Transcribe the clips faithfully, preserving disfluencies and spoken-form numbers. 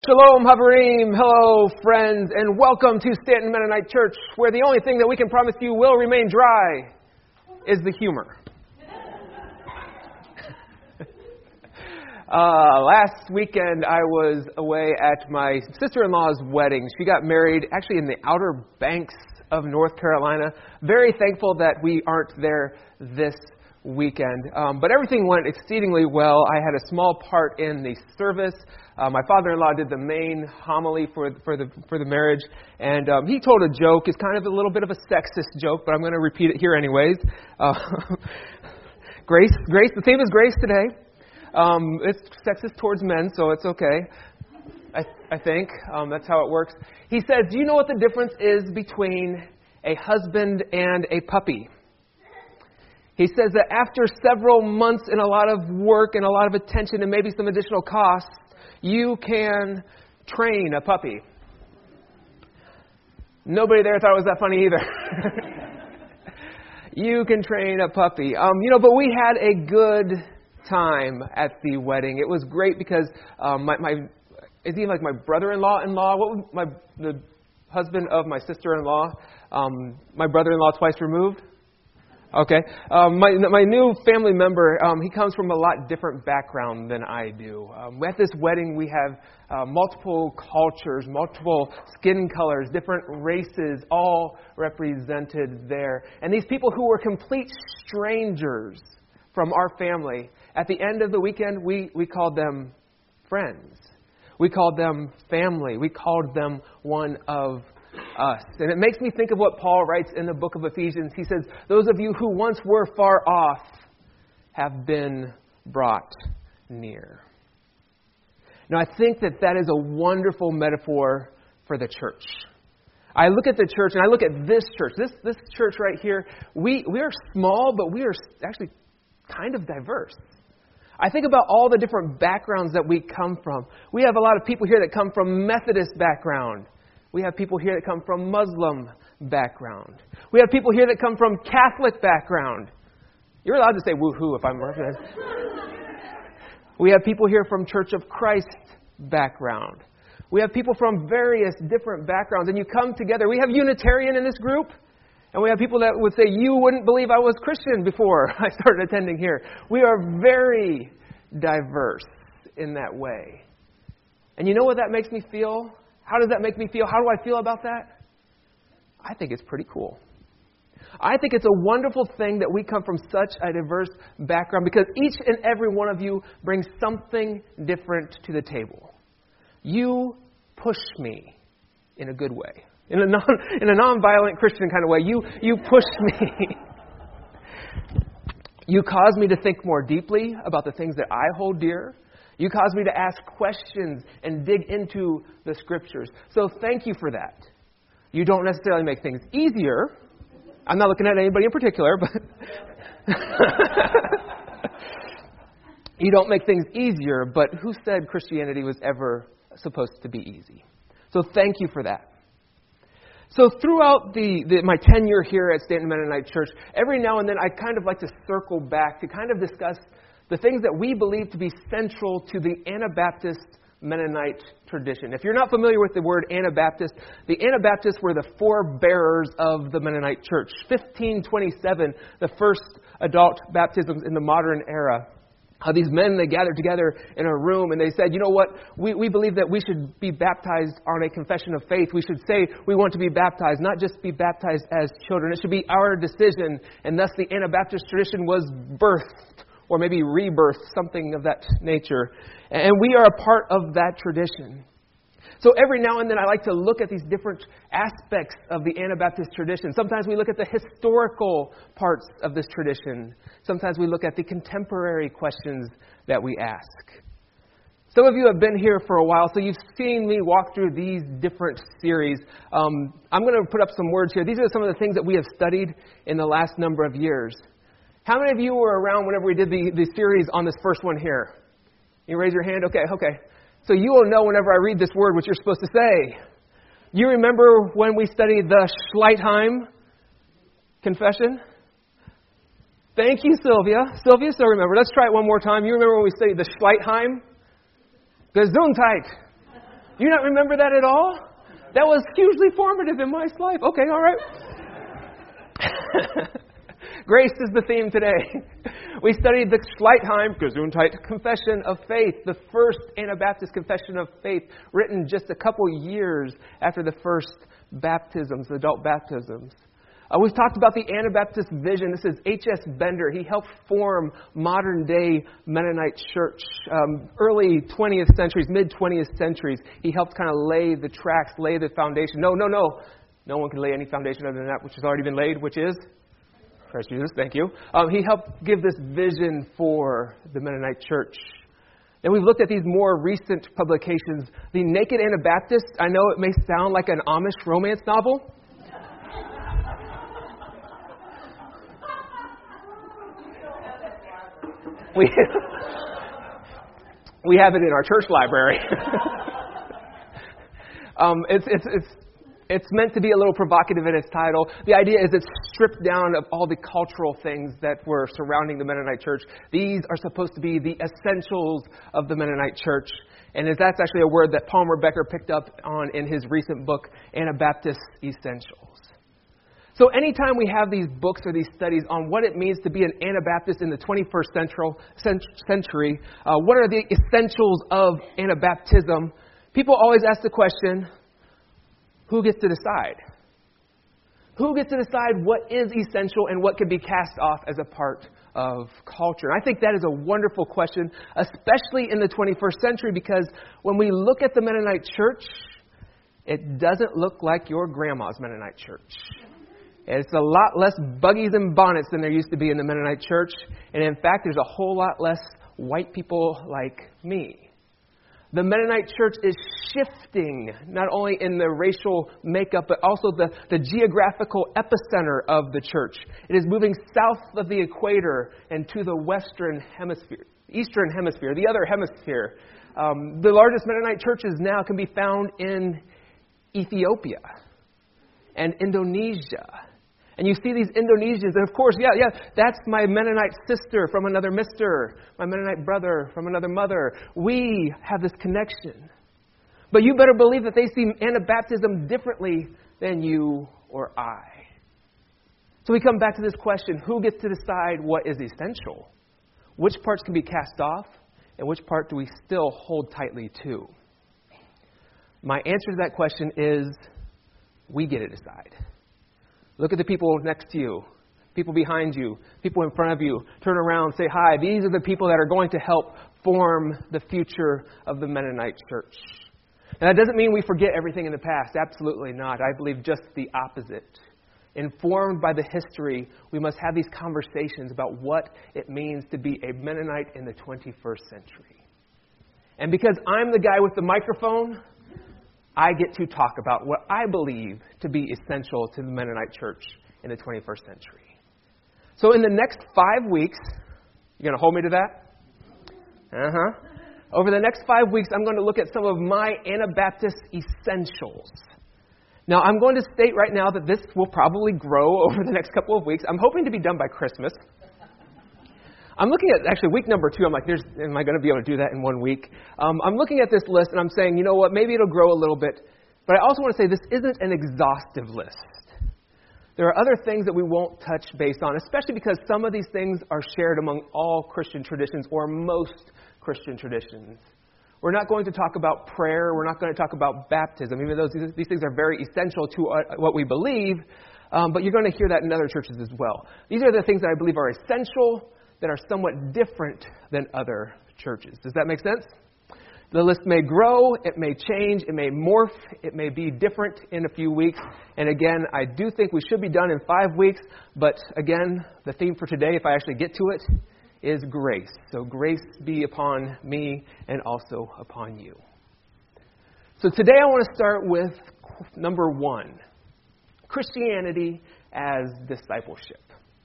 Shalom, Haverim. Hello, friends, and welcome to Stanton Mennonite Church, where the only thing that we can promise you will remain dry is the humor. uh, last weekend, I was away at my sister-in-law's wedding. She got married actually in the Outer Banks of North Carolina. Very thankful that we aren't there this weekend. Um, but everything went exceedingly well. I had a small part in the service. Uh, my father-in-law did the main homily for for the for the marriage, and um, he told a joke. It's kind of a little bit of a sexist joke, but I'm going to repeat it here anyways. Uh, grace, grace. The theme is grace today. Um, it's sexist towards men, so it's okay. I, I think um, that's how it works. He says, "Do you know what the difference is between a husband and a puppy?" He says that after several months and a lot of work and a lot of attention and maybe some additional costs, you can train a puppy. Nobody there thought it was that funny either. You can train a puppy. Um, you know, but we had a good time at the wedding. It was great because um, my, my is he like my brother-in-law in-law? What was my the husband of my sister-in-law? Um, my brother-in-law twice removed. Okay. Um, my my new family member, um, he comes from a lot different background than I do. Um, at this wedding, we have uh, multiple cultures, multiple skin colors, different races, all represented there. And these people who were complete strangers from our family, at the end of the weekend, we, we called them friends. We called them family. We called them one of us. And it makes me think of what Paul writes in the book of Ephesians. He says, those of you who once were far off have been brought near. Now, I think that that is a wonderful metaphor for the church. I look at the church, and I look at this church. This this church right here, we, we are small, but we are actually kind of diverse. I think about all the different backgrounds that we come from. We have a lot of people here that come from Methodist background. We have people here that come from Muslim background. We have people here that come from Catholic background. You're allowed to say woohoo if I'm right. We have people here from Church of Christ background. We have people from various different backgrounds. And you come together. We have Unitarian in this group. And we have people that would say, you wouldn't believe I was Christian before I started attending here. We are very diverse in that way. And you know what that makes me feel? How does that make me feel? How do I feel about that? I think it's pretty cool. I think it's a wonderful thing that we come from such a diverse background because each and every one of you brings something different to the table. You push me in a good way. In a non, in a non-violent Christian kind of way. You, you push me. You cause me to think more deeply about the things that I hold dear. You cause me to ask questions and dig into the Scriptures. So thank you for that. You don't necessarily make things easier. I'm not looking at anybody in particular, but you don't make things easier, but who said Christianity was ever supposed to be easy? So thank you for that. So throughout the, the my tenure here at Stanton Mennonite Church, every now and then I kind of like to circle back to kind of discuss the things that we believe to be central to the Anabaptist Mennonite tradition. If you're not familiar with the word Anabaptist, the Anabaptists were the forebearers of the Mennonite Church. fifteen twenty-seven, the first adult baptisms in the modern era. How these men, they gathered together in a room and they said, you know what, we, we believe that we should be baptized on a confession of faith. We should say we want to be baptized, not just be baptized as children. It should be our decision. And thus the Anabaptist tradition was birthed. Or maybe rebirth, something of that nature. And we are a part of that tradition. So every now and then I like to look at these different aspects of the Anabaptist tradition. Sometimes we look at the historical parts of this tradition. Sometimes we look at the contemporary questions that we ask. Some of you have been here for a while, so you've seen me walk through these different series. Um, I'm going to put up some words here. These are some of the things that we have studied in the last number of years. How many of you were around whenever we did the, the series on this first one here? You raise your hand? Okay, okay. So you will know whenever I read this word what you're supposed to say. You remember when we studied the Schleitheim confession? Thank you, Sylvia. Sylvia still remember. Let's try it one more time. You remember when we studied the Schleitheim? Gesundheit. Do you not remember that at all? That was hugely formative in my life. Okay, all right. Grace is the theme today. We studied the Schleitheim Gesundheit Confession of Faith, the first Anabaptist confession of faith, written just a couple years after the first baptisms, adult baptisms. Uh, we've talked about the Anabaptist vision. This is H S Bender. He helped form modern-day Mennonite church. Um, early twentieth centuries, mid-twentieth centuries, he helped kind of lay the tracks, lay the foundation. No, no, no. No one can lay any foundation other than that which has already been laid, which is Christ Jesus. Thank you. Um, he helped give this vision for the Mennonite church. And we've looked at these more recent publications. The Naked Anabaptist, I know it may sound like an Amish romance novel. We, we have it in our church library. um, it's, it's, it's, it's meant to be a little provocative in its title. The idea is it's stripped down of all the cultural things that were surrounding the Mennonite church. These are supposed to be the essentials of the Mennonite church. And that's actually a word that Palmer Becker picked up on in his recent book, Anabaptist Essentials. So anytime we have these books or these studies on what it means to be an Anabaptist in the twenty-first century, uh, what are the essentials of Anabaptism, people always ask the question, who gets to decide? Who gets to decide what is essential and what can be cast off as a part of culture? And I think that is a wonderful question, especially in the twenty-first century, because when we look at the Mennonite church, it doesn't look like your grandma's Mennonite church. It's a lot less buggies and bonnets than there used to be in the Mennonite church. And in fact, there's a whole lot less white people like me. The Mennonite church is shifting, not only in the racial makeup, but also the, the geographical epicenter of the church. It is moving south of the equator and to the western hemisphere, eastern hemisphere, the other hemisphere. Um, the largest Mennonite churches now can be found in Ethiopia and Indonesia. And you see these Indonesians, and of course, yeah, yeah, that's my Mennonite sister from another mister, my Mennonite brother from another mother. We have this connection. But you better believe that they see Anabaptism differently than you or I. So we come back to this question, who gets to decide what is essential? Which parts can be cast off, and which part do we still hold tightly to? My answer to that question is, we get to decide. Look at the people next to you, people behind you, people in front of you. Turn around, say hi. These are the people that are going to help form the future of the Mennonite church. Now, that doesn't mean we forget everything in the past. Absolutely not. I believe just the opposite. Informed by the history, we must have these conversations about what it means to be a Mennonite in the twenty-first century. And because I'm the guy with the microphone, I get to talk about what I believe to be essential to the Mennonite church in the twenty-first century. So in the next five weeks, you going to hold me to that? Uh-huh. Over the next five weeks, I'm going to look at some of my Anabaptist essentials. Now, I'm going to state right now that this will probably grow over the next couple of weeks. I'm hoping to be done by Christmas. I'm looking at, actually, week number two, I'm like, There's, am I going to be able to do that in one week? Um, I'm looking at this list, and I'm saying, you know what, maybe it'll grow a little bit. But I also want to say this isn't an exhaustive list. There are other things that we won't touch base on, especially because some of these things are shared among all Christian traditions, or most Christian traditions. We're not going to talk about prayer. We're not going to talk about baptism, even though these, these things are very essential to uh, what we believe. Um, but you're going to hear that in other churches as well. These are the things that I believe are essential, that are somewhat different than other churches. Does that make sense? The list may grow, it may change, it may morph, it may be different in a few weeks. And again, I do think we should be done in five weeks. But again, the theme for today, if I actually get to it, is grace. So grace be upon me and also upon you. So today I want to start with number one, Christianity as discipleship.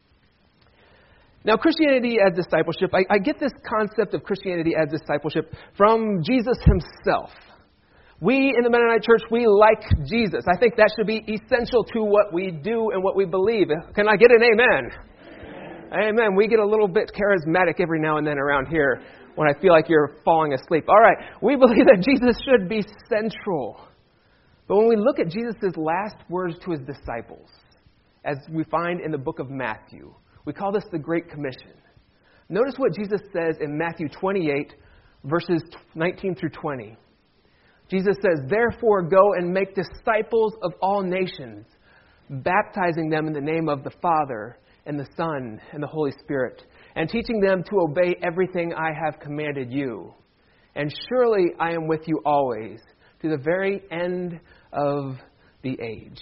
Now, Christianity as discipleship, I, I get this concept of Christianity as discipleship from Jesus himself. We in the Mennonite church, we like Jesus. I think that should be essential to what we do and what we believe. Can I get an amen? Amen. Amen. We get a little bit charismatic every now and then around here. when I feel like you're falling asleep. All right, we believe that Jesus should be central. But when we look at Jesus' last words to his disciples, as we find in the book of Matthew, we call this the Great Commission. Notice what Jesus says in Matthew twenty-eight, verses nineteen through twenty. Jesus says, "Therefore go and make disciples of all nations, baptizing them in the name of the Father and the Son and the Holy Spirit, and teaching them to obey everything I have commanded you. And surely I am with you always, to the very end of the age."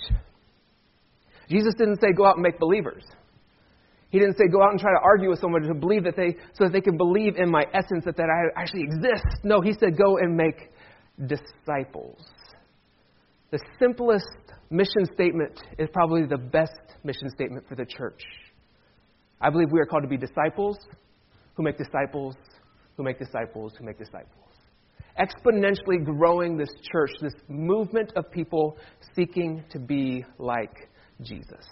Jesus didn't say go out and make believers. He didn't say go out and try to argue with someone to believe that they, so that they can believe in my essence, that, that I actually exist. No, he said go and make disciples. The simplest mission statement is probably the best mission statement for the church. I believe we are called to be disciples who make disciples, who make disciples, who make disciples. Exponentially growing this church, this movement of people seeking to be like Jesus.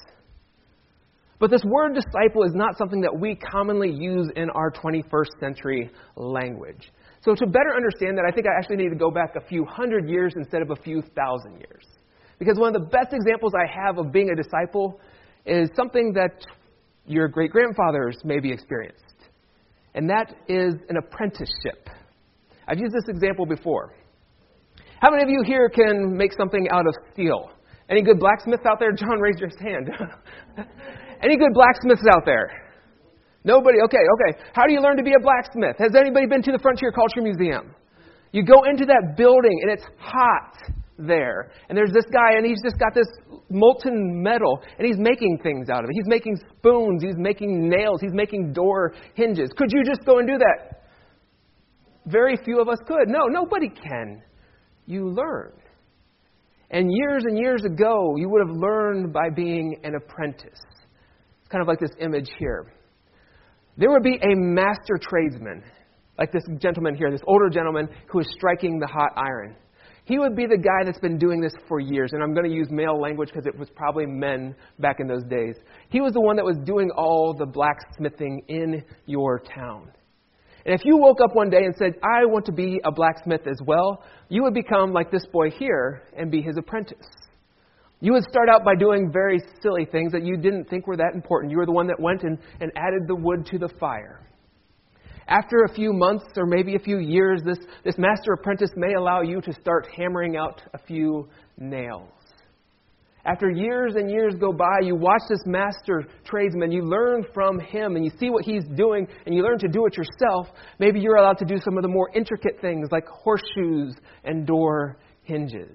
But this word disciple is not something that we commonly use in our twenty-first century language. So to better understand that, I think I actually need to go back a few hundred years instead of a few thousand years. Because one of the best examples I have of being a disciple is something that your great-grandfathers maybe experienced. And that is an apprenticeship. I've used this example before. How many of you here can make something out of steel? Any good blacksmiths out there? John, raise your hand. Any good blacksmiths out there? Nobody? Okay, okay. How do you learn to be a blacksmith? Has anybody been to the Frontier Culture Museum? You go into that building and it's hot there. And there's this guy and he's just got this molten metal and he's making things out of it. He's making spoons. He's making nails. He's making door hinges. Could you just go and do that? Very few of us could. No, nobody can. You learn. And years and years ago, you would have learned by being an apprentice. It's kind of like this image here. There would be a master tradesman, like this gentleman here, this older gentleman who is striking the hot iron. He would be the guy that's been doing this for years. And I'm going to use male language because it was probably men back in those days. He was the one that was doing all the blacksmithing in your town. And if you woke up one day and said, I want to be a blacksmith as well, you would become like this boy here and be his apprentice. You would start out by doing very silly things that you didn't think were that important. You were the one that went and, and added the wood to the fire. After a few months or maybe a few years, this, this master apprentice may allow you to start hammering out a few nails. After years and years go by, you watch this master tradesman, you learn from him and you see what he's doing and you learn to do it yourself. Maybe you're allowed to do some of the more intricate things like horseshoes and door hinges.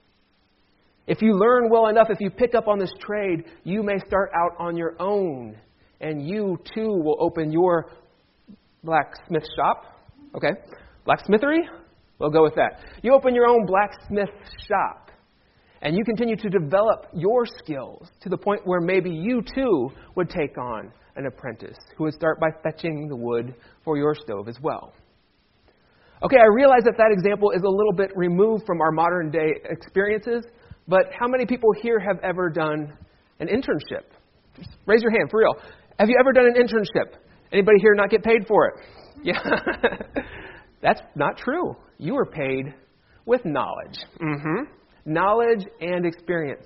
If you learn well enough, if you pick up on this trade, you may start out on your own and you too will open your blacksmith shop. Okay, blacksmithery? We'll go with that. You open your own blacksmith shop. And you continue to develop your skills to the point where maybe you too would take on an apprentice who would start by fetching the wood for your stove as well. Okay, I realize that that example is a little bit removed from our modern day experiences, but how many people here have ever done an internship? Just raise your hand, for real. Have you ever done an internship? Anybody here not get paid for it? Yeah. That's not true. You were paid with knowledge. Mm-hmm. Knowledge and experience.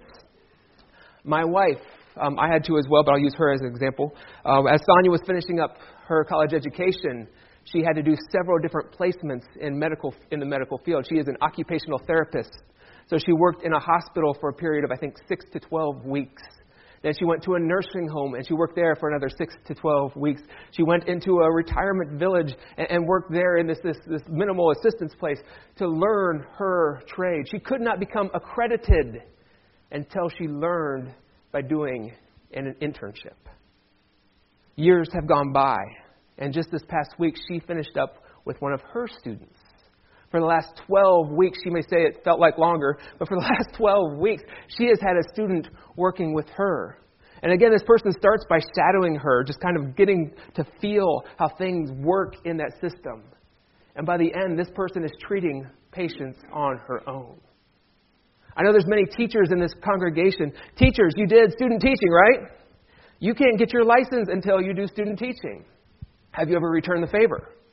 My wife, um, I had to as well, but I'll use her as an example. Um, as Sonia was finishing up her college education, she had to do several different placements in medical in the medical field. She is an occupational therapist, so she worked in a hospital for a period of, I think, six to twelve weeks. Then she went to a nursing home, and she worked there for another six to twelve weeks. She went into a retirement village and, and worked there in this, this, this minimal assistance place to learn her trade. She could not become accredited until she learned by doing an internship. Years have gone by, and just this past week, she finished up with one of her students. For the last twelve weeks, she may say it felt like longer, but for the last twelve weeks, she has had a student working with her. And again, this person starts by shadowing her, just kind of getting to feel how things work in that system. And by the end, this person is treating patients on her own. I know there's many teachers in this congregation. Teachers, you did student teaching, right? You can't get your license until you do student teaching. Have you ever returned the favor?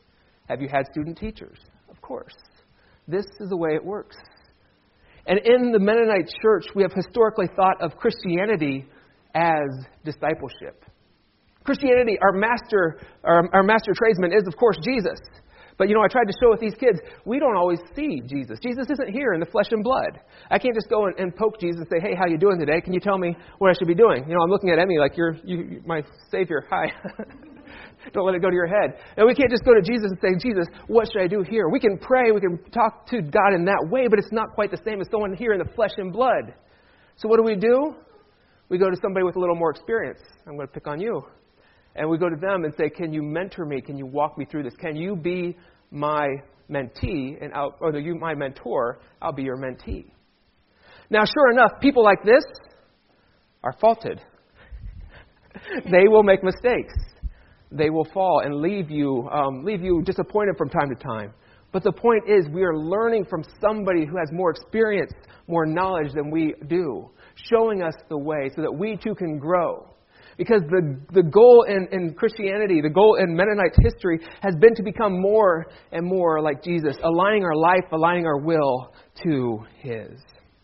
Have you had student teachers? Of course. This is the way it works. And in the Mennonite church, we have historically thought of Christianity as discipleship. Christianity, our master, our, our master tradesman is, of course, Jesus. But, you know, I tried to show with these kids, we don't always see Jesus. Jesus isn't here in the flesh and blood. I can't just go and, and poke Jesus and say, hey, how you doing today? Can you tell me what I should be doing? You know, I'm looking at Emmy like, you're you, my Savior. Hi. Don't let it go to your head. And we can't just go to Jesus and say, Jesus, what should I do here? We can pray, we can talk to God in that way, but it's not quite the same as someone here in the flesh and blood. So what do we do? We go to somebody with a little more experience. I'm going to pick on you. And we go to them and say, can you mentor me? Can you walk me through this? Can you be my mentee, and I'll, or you my mentor, I'll be your mentee. Now, sure enough, people like this are faulted. They will make mistakes. They will fall and leave you, um, leave you disappointed from time to time. But the point is, we are learning from somebody who has more experience, more knowledge than we do, showing us the way so that we too can grow. Because the, the goal in, in Christianity, the goal in Mennonite history has been to become more and more like Jesus, aligning our life, aligning our will to His.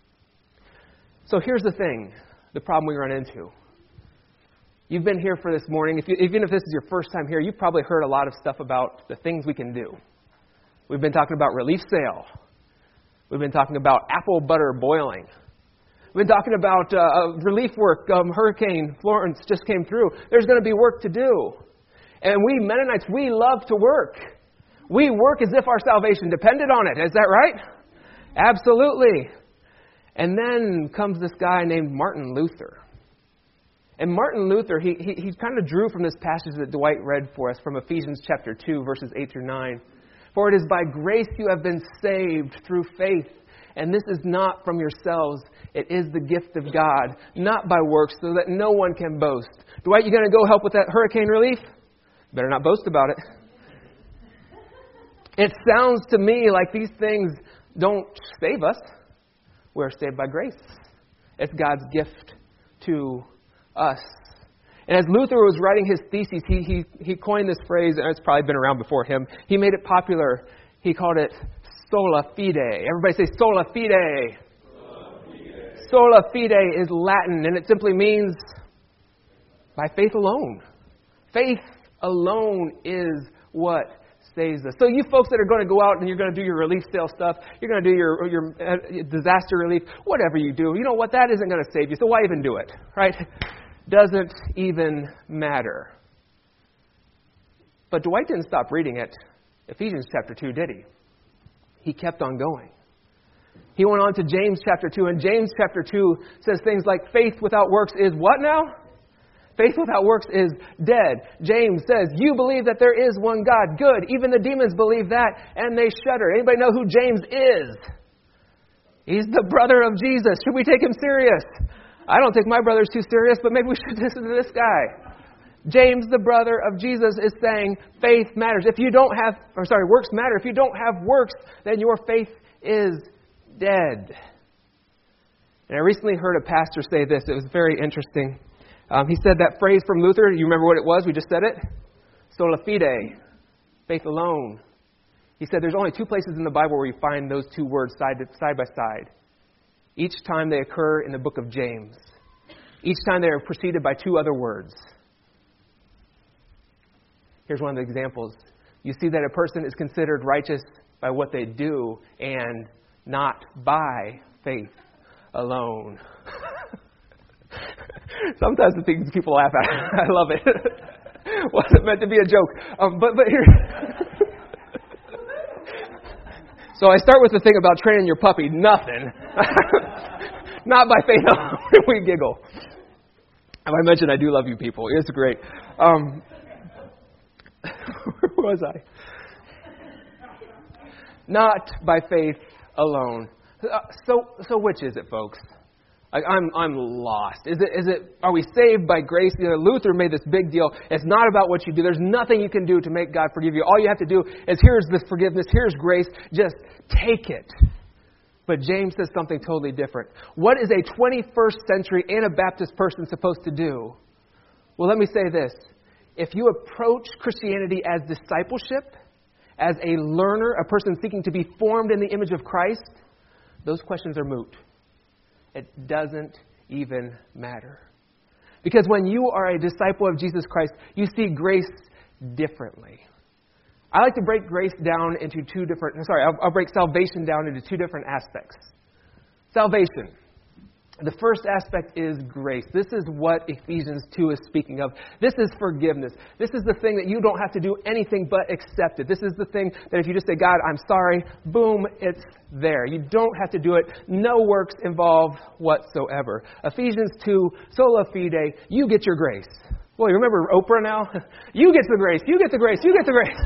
So here's the thing, the problem we run into. You've been here for this morning. If you, even if this is your first time here, you've probably heard a lot of stuff about the things we can do. We've been talking about relief sale. We've been talking about apple butter boiling. We've been talking about uh, relief work. Um, Hurricane Florence just came through. There's going to be work to do. And we Mennonites, we love to work. We work as if our salvation depended on it. Is that right? Absolutely. And then comes this guy named Martin Luther. And Martin Luther, he, he, he kind of drew from this passage that Dwight read for us from Ephesians chapter two, verses eight through nine. For it is by grace you have been saved through faith. And this is not from yourselves. It is the gift of God, not by works, so that no one can boast. Dwight, you going to go help with that hurricane relief? Better not boast about it. It sounds to me like these things don't save us. We're saved by grace. It's God's gift to us. And as Luther was writing his theses, he, he, he coined this phrase, and it's probably been around before him. He made it popular. He called it sola fide. Everybody say sola fide. Sola fide. Sola fide is Latin, and it simply means by faith alone. Faith alone is what saves us. So you folks that are going to go out and you're going to do your relief sale stuff, you're going to do your, your disaster relief, whatever you do, you know what? That isn't going to save you. So why even do it, right? Doesn't even matter. But Dwight didn't stop reading it. Ephesians chapter two, did he? He kept on going. He went on to James chapter two, and James chapter two says things like faith without works is what now? Faith without works is dead. James says, you believe that there is one God. Good. Even the demons believe that, and they shudder. Anybody know who James is? He's the brother of Jesus. Should we take him serious? I don't take my brothers too serious, but maybe we should listen to this guy. James, the brother of Jesus, is saying faith matters. If you don't have, or sorry, works matter. If you don't have works, then your faith is dead. And I recently heard a pastor say this. It was very interesting. Um, he said that phrase from Luther. You remember what it was? We just said it. Sola fide, faith alone. He said there's only two places in the Bible where you find those two words side, to, side by side. Each time they occur in the book of James. Each time they are preceded by two other words. Here's one of the examples. You see that a person is considered righteous by what they do and not by faith alone. Sometimes the things people laugh at. I love it. Wasn't meant to be a joke. Um, but but here. So I start with the thing about training your puppy. Nothing. Not by faith alone. We giggle. Have I mentioned I do love you people? It's great. Um, where was I? Not by faith alone. Uh, so so which is it, folks? Like, I'm I'm lost. Is it is it? Are we saved by grace? You know, Luther made this big deal. It's not about what you do. There's nothing you can do to make God forgive you. All you have to do is here's this forgiveness. Here's grace. Just take it. But James says something totally different. What is a twenty-first century Anabaptist person supposed to do? Well, let me say this. If you approach Christianity as discipleship, as a learner, a person seeking to be formed in the image of Christ, those questions are moot. It doesn't even matter. Because when you are a disciple of Jesus Christ, you see grace differently. I like to break grace down into two different, sorry, I'll, I'll break salvation down into two different aspects. Salvation. The first aspect is grace. This is what Ephesians two is speaking of. This is forgiveness. This is the thing that you don't have to do anything but accept it. This is the thing that if you just say, God, I'm sorry, boom, it's there. You don't have to do it. No works involved whatsoever. Ephesians two, sola fide, you get your grace. Well, you remember Oprah now? You get the grace. You get the grace. You get the grace.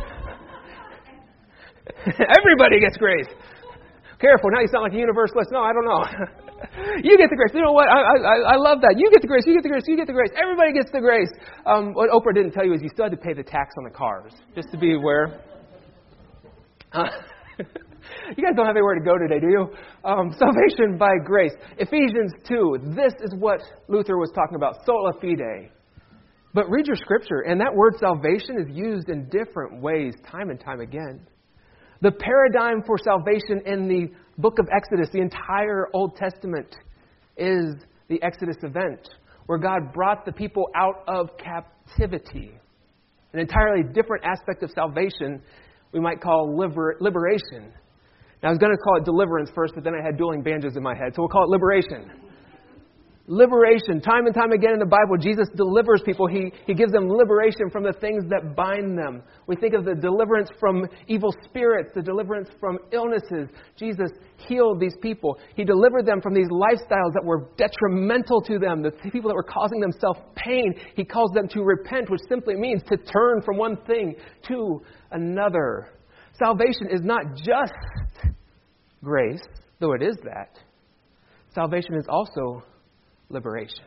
Everybody gets grace. Careful, now you sound like a universalist. No, I don't know. You get the grace. You know what? I, I I love that. You get the grace. You get the grace. You get the grace. Everybody gets the grace. Um, what Oprah didn't tell you is you still had to pay the tax on the cars, just to be aware. Uh, you guys don't have anywhere to go today, do you? Um, salvation by grace. Ephesians two. This is what Luther was talking about. Sola fide. But read your scripture, and that word salvation is used in different ways time and time again. The paradigm for salvation in the book of Exodus, the entire Old Testament, is the Exodus event, where God brought the people out of captivity. An entirely different aspect of salvation we might call liber- liberation. Now, I was going to call it deliverance first, but then I had dueling banjos in my head, so we'll call it liberation. Liberation. Time and time again in the Bible, Jesus delivers people. He, he gives them liberation from the things that bind them. We think of the deliverance from evil spirits, the deliverance from illnesses. Jesus healed these people. He delivered them from these lifestyles that were detrimental to them, the people that were causing themselves pain. He calls them to repent, which simply means to turn from one thing to another. Salvation is not just grace, though it is that. Salvation is also liberation.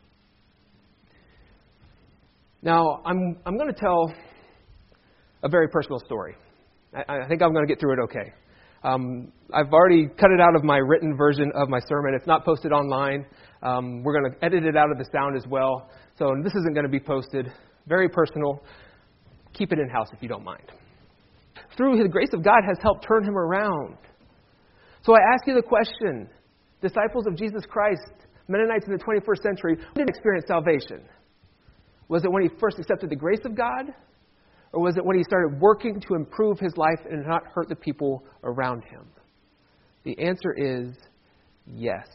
Now, I'm I'm going to tell a very personal story. I, I think I'm going to get through it okay. Um, I've already cut it out of my written version of my sermon. It's not posted online. Um, we're going to edit it out of the sound as well. So this isn't going to be posted. Very personal. Keep it in-house if you don't mind. Through the grace of God has helped turn him around. So I ask you the question, disciples of Jesus Christ, Mennonites in the twenty-first century, when did he experience salvation? Was it when he first accepted the grace of God? Or was it when he started working to improve his life and not hurt the people around him? The answer is yes.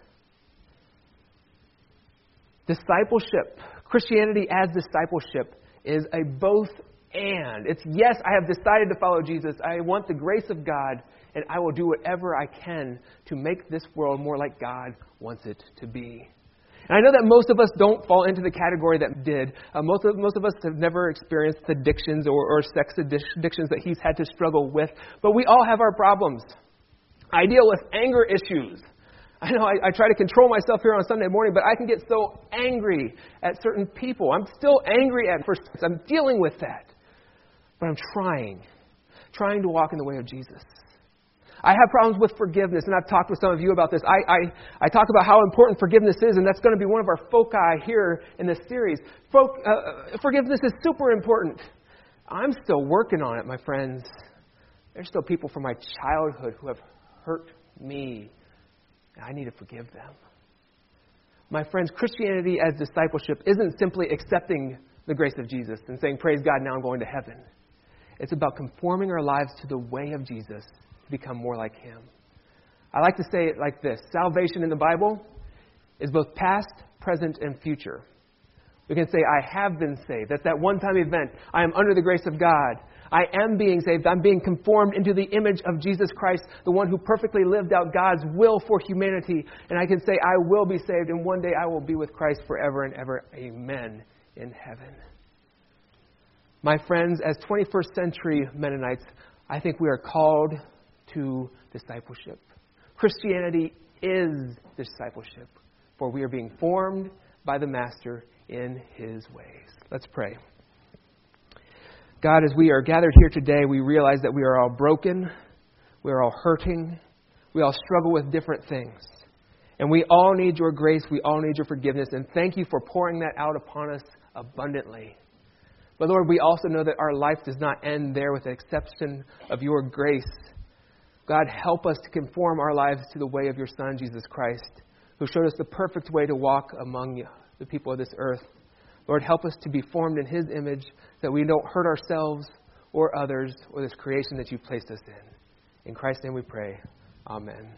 Discipleship, Christianity as discipleship, is a both and. It's yes, I have decided to follow Jesus. I want the grace of God, and I will do whatever I can to make this world more like God wants it to be. And I know that most of us don't fall into the category that did. Uh, most of most of us have never experienced addictions or, or sex addictions that he's had to struggle with. But we all have our problems. I deal with anger issues. I know I, I try to control myself here on Sunday morning, but I can get so angry at certain people. I'm still angry at first. I'm dealing with that. But I'm trying, trying to walk in the way of Jesus. I have problems with forgiveness, and I've talked with some of you about this. I, I, I talk about how important forgiveness is, and that's going to be one of our foci here in this series. Folk, uh, forgiveness is super important. I'm still working on it, my friends. There's still people from my childhood who have hurt me, and I need to forgive them. My friends, Christianity as discipleship isn't simply accepting the grace of Jesus and saying, praise God, now I'm going to heaven. It's about conforming our lives to the way of Jesus to become more like him. I like to say it like this. Salvation in the Bible is both past, present, and future. We can say, I have been saved. That's that one-time event. I am under the grace of God. I am being saved. I'm being conformed into the image of Jesus Christ, the one who perfectly lived out God's will for humanity. And I can say, I will be saved, and one day I will be with Christ forever and ever. Amen. In heaven. My friends, as twenty-first century Mennonites, I think we are called to discipleship. Christianity is discipleship, for we are being formed by the Master in his ways. Let's pray. God, as we are gathered here today, we realize that we are all broken, we are all hurting, we all struggle with different things. And we all need your grace, we all need your forgiveness, and thank you for pouring that out upon us abundantly. But Lord, we also know that our life does not end there with the exception of your grace. God, help us to conform our lives to the way of your Son, Jesus Christ, who showed us the perfect way to walk among you, the people of this earth. Lord, help us to be formed in his image, that we don't hurt ourselves or others or this creation that you placed us in. In Christ's name we pray. Amen.